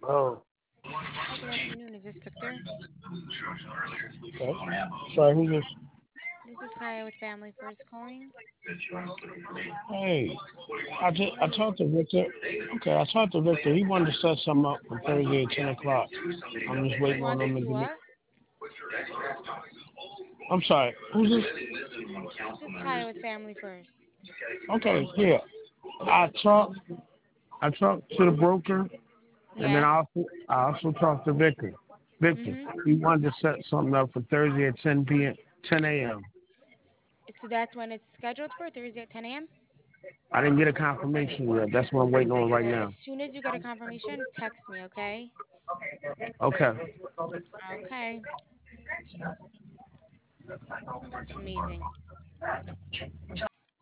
Oh, Hi, good afternoon. Is this Victor? okay. Sorry, who's this? This is Kaya with Family First calling. Hey, How are I you? talked to Victor. Okay, I talked to Victor. He wanted to set something up for Thursday at 10 o'clock. I'm just He waiting on wanted him to to give me. what? I'm sorry. Who's this? This is Kaya with Family First. Okay, yeah. I talked. I talked to the broker, and then Yes. I also talked to Victor. Victor, Mm-hmm. he wanted to set something up for Thursday at 10 p.m. 10 a.m. So that's when it's scheduled for, Thursday at 10 a.m.? I didn't get a confirmation yet. That's what I'm waiting on right As now. soon as you get a confirmation, text me, okay? Okay. Okay. That's amazing.